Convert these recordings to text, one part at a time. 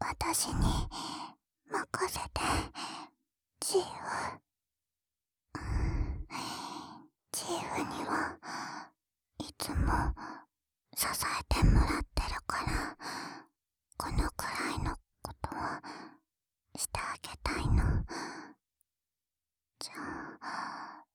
私に任せて、チーフ。チーフにはいつも支えてもらってるから、このくらいのことはしてあげたいの。じゃあ、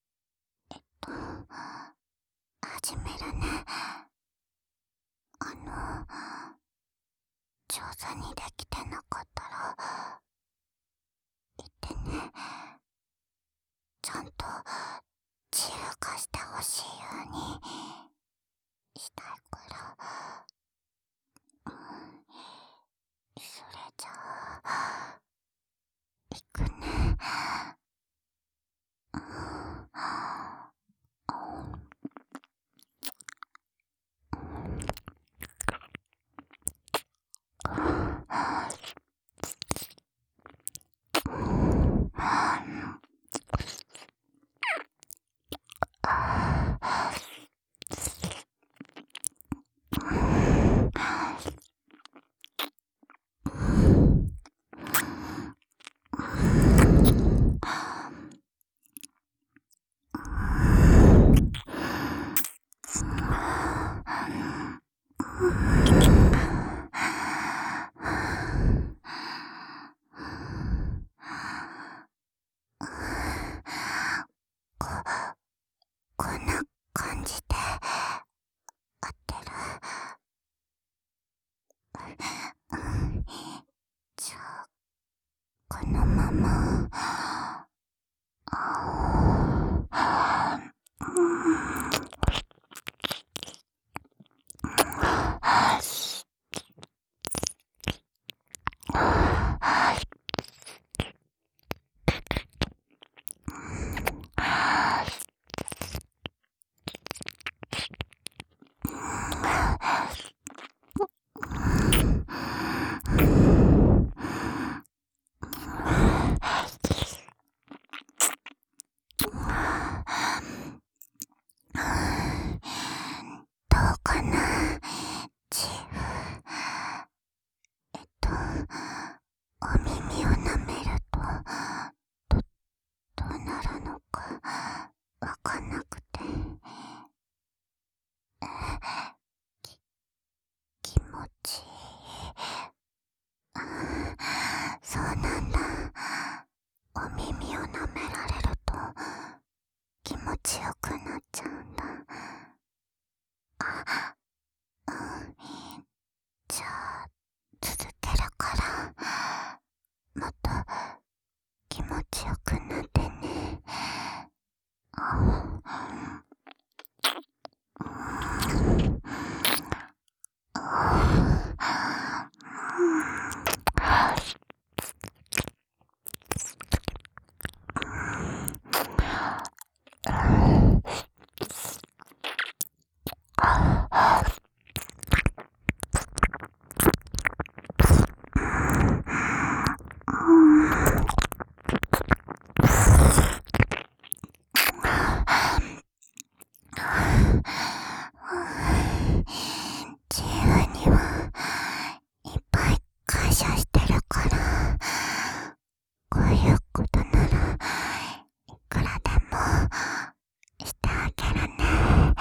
始めるね。上手にできてなかったら言ってね。ちゃんと自由化してほしいようにしたいから。それじゃあいくね。こんな感じで合ってる？じゃあこのままどうかな、チーフ。お耳を舐めるとどうなるのかわかんなくて、気持ちいい。そうなんだ。お耳を舐められると気持ちよくなっちゃうんだ。じゃあ続けるからもっと気持ちよくなってね。自由にはいっぱい感謝してるから、こういうことならいくらでもしてあげるね。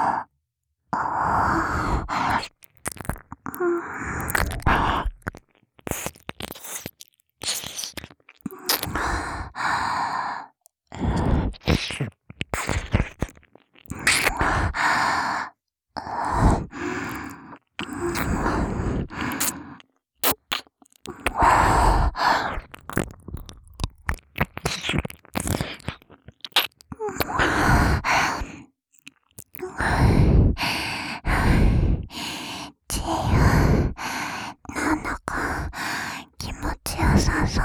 自由、なんだか気持ちよさそう。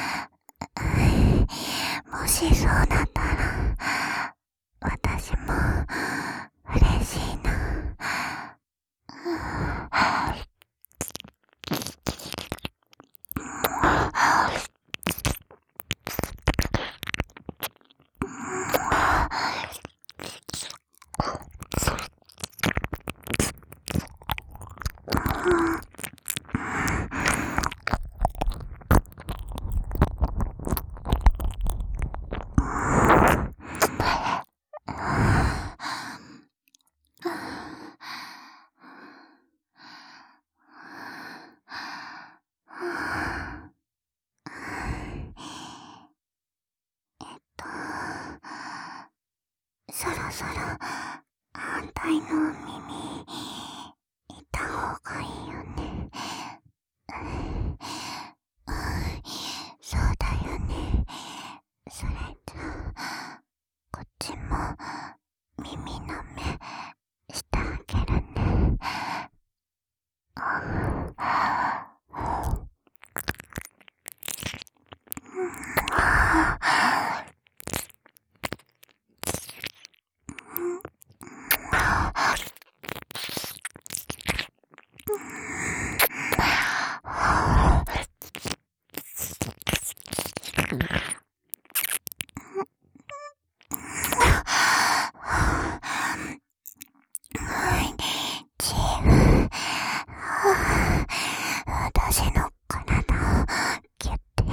もしそうだったら私も嬉しいな。 そろそろ反対のお耳いた方がいいよね。そうだよね。それじゃあこっちも耳の目してあげるね。チーム、私の体をギュッて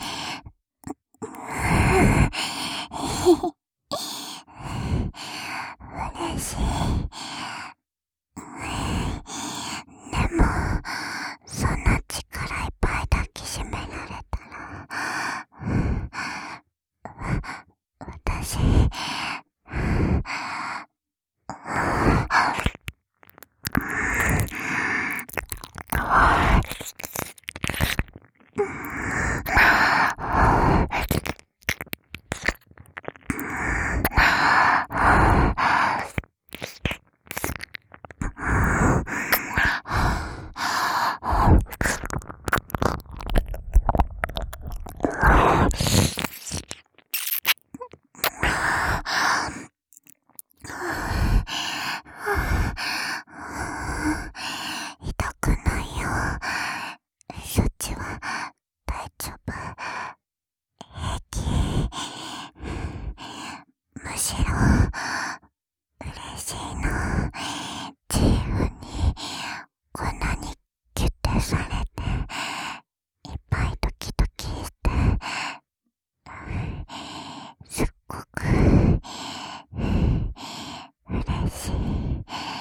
嬉しい。でもそんな力いっぱい抱きしめられたら私痛くないよ。そっちは大丈夫。平気。むしろ嬉しいの。自由にこんなにギュッてされていっぱいドキドキしてすっごく嬉しい。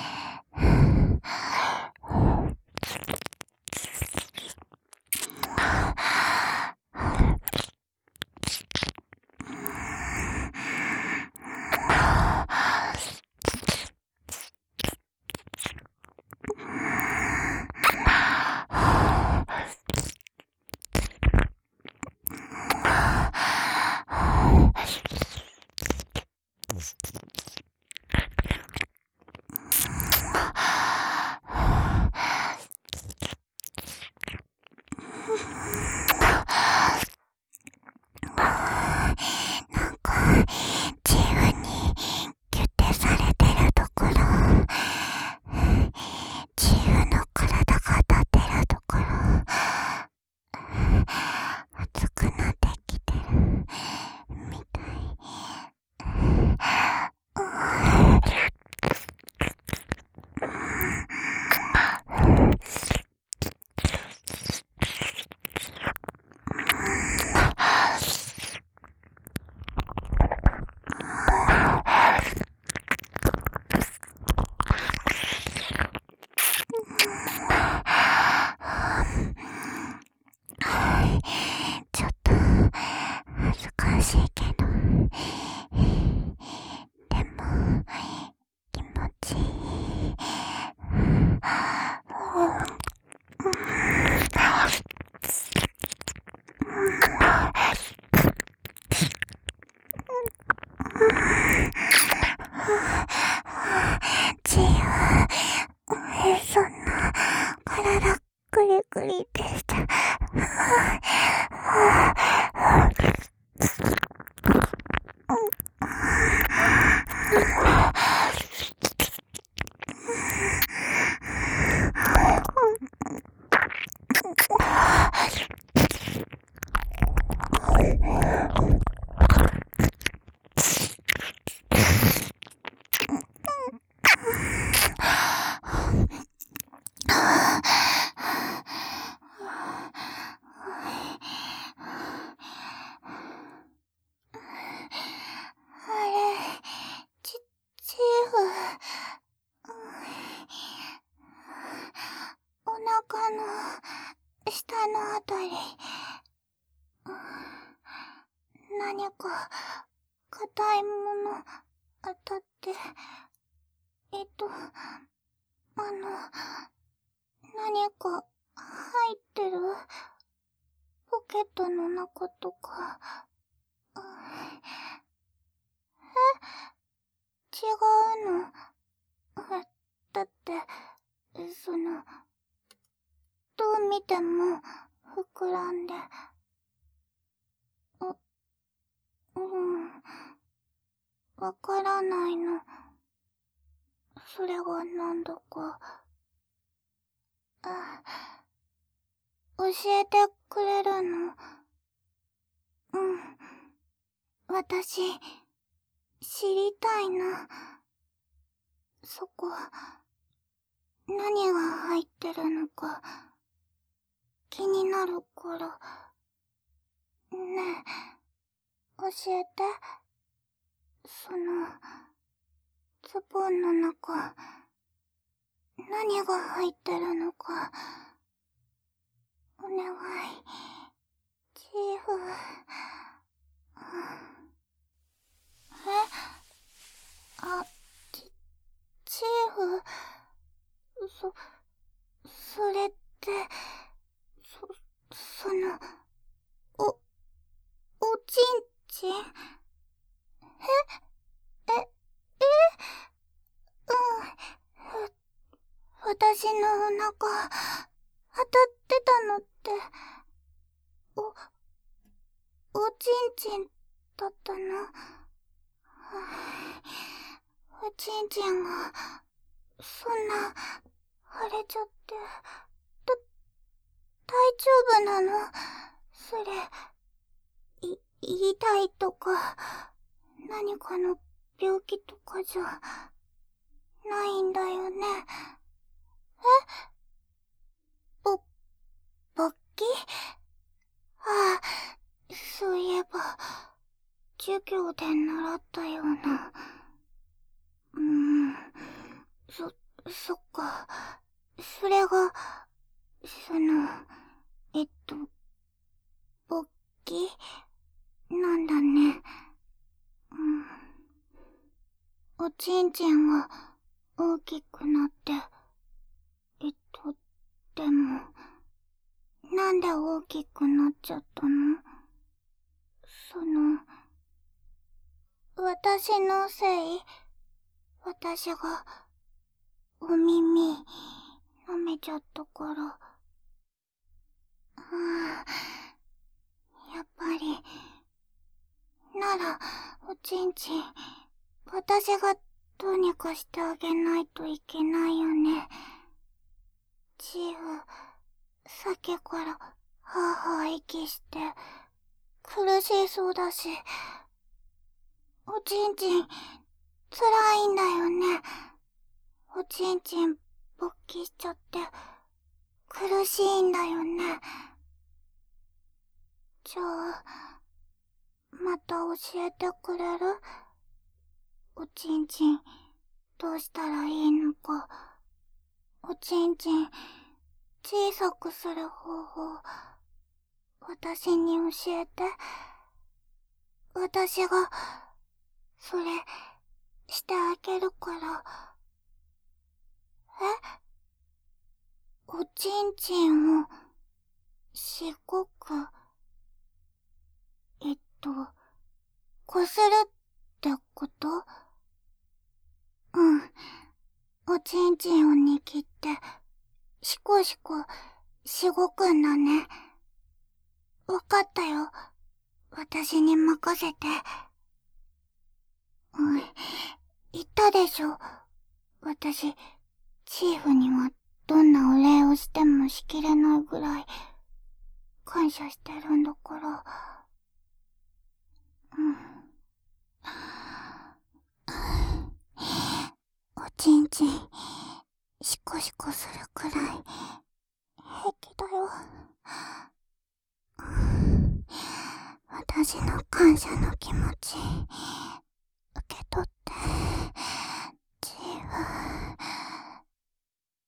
なんか自由にギュッてされてるところ、自由の体が立ってるところ、熱くなってきてるみたい。ちょっと恥ずかしいけど、でも気持ちいい。自由、そんな体グリグリってしちゃう。あれ、 当たって、何か入ってる？ポケットの中とか。違うの。だって、どう見ても膨らんで。わからないの。それがなんだか。教えてくれるの？私、知りたいな。そこ、何が入ってるのか、気になるから。ねえ、教えて。ズボンの中、何が入ってるのか。お願い、チーフ。チーフ、それって、おちんちん？私のお腹、当たってたのって、おちんちんだったの？おちんちんが、そんな、腫れちゃって、大丈夫なの？それ、痛いとか、何かの病気とかじゃ、ないんだよね。勃起？そういえば、授業で習ったような。そっか。それが、勃起なんだね。おちんちんが大きくなって、でも、なんで大きくなっちゃったの？私のせい？私が、お耳、舐めちゃったから。やっぱり、なら、おちんちん、私がどうにかしてあげないといけないよね。チーフ、さっきから、はぁはぁ息して、苦しそうだし、おちんちん、辛いんだよね。おちんちん、勃起しちゃって、苦しいんだよね。じゃあ、また教えてくれる？おちんちん、どうしたらいいのか。おちんちん、小さくする方法、私に教えて。私が、それ、してあげるから。おちんちんを、しごく、こするってこと？おちんちんを握って、しこしこ、しごくんだね。わかったよ。私に任せて。言ったでしょ。私、チーフにはどんなお礼をしてもしきれないぐらい、感謝してるんだから。おちんちん、しこしこするくらい、平気だよ。私の感謝の気持ち、